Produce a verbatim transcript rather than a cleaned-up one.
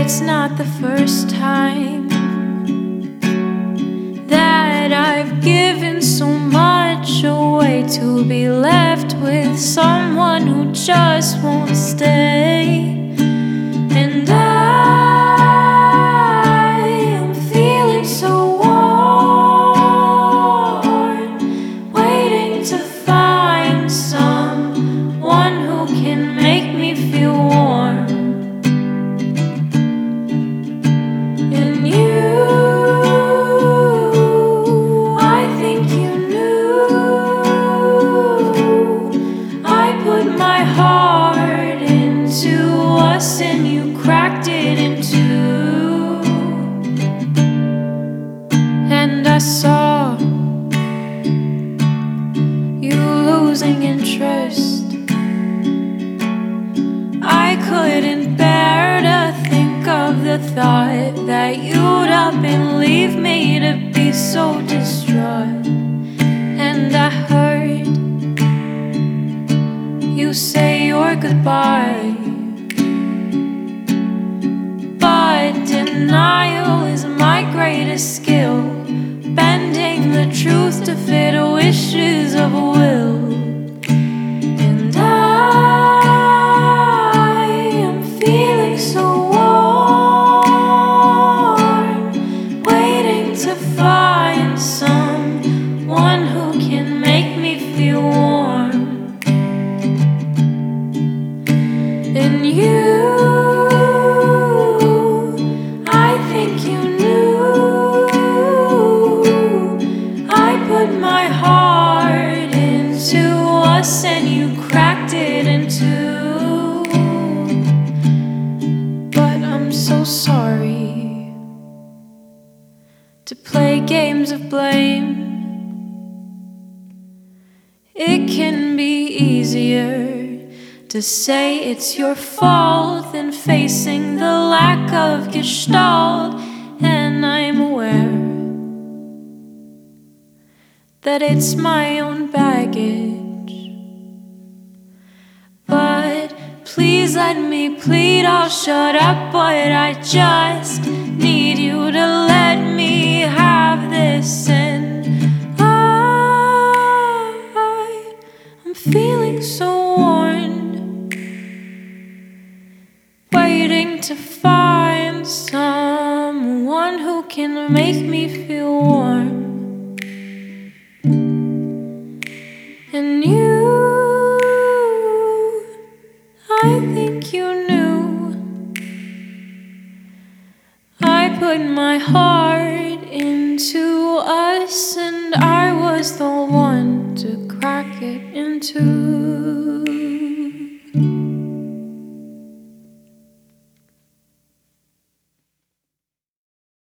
it's not the first time that I've given so much away to be left with someone who just won't stay. And I am feeling so worn, waiting to find someone who can make me feel warm. And you, I think you knew I put my heart into us and you cracked it in two. And I saw you losing interest. I couldn't bear to think of the thought that you'd up and leave me to be so distraught. And I heard you say your goodbye, but denial is my greatest skill, bending the truth to fit wishes of a will. And I am feeling so warm, waiting to find someone who can make me feel warm. And you, I think you knew I put my heart into us and you cracked it in two. But I'm so sorry to play games of blame. It can be easier to say it's your fault than facing the lack of gestalt. And I'm aware that it's my own baggage, but please let me plead. I'll shut up, but I just need you to let me have this. And I, I'm feeling so worn, waiting to find someone who can make me feel warm. And you, I think you knew I put my heart into us and I was the one to crack it in two.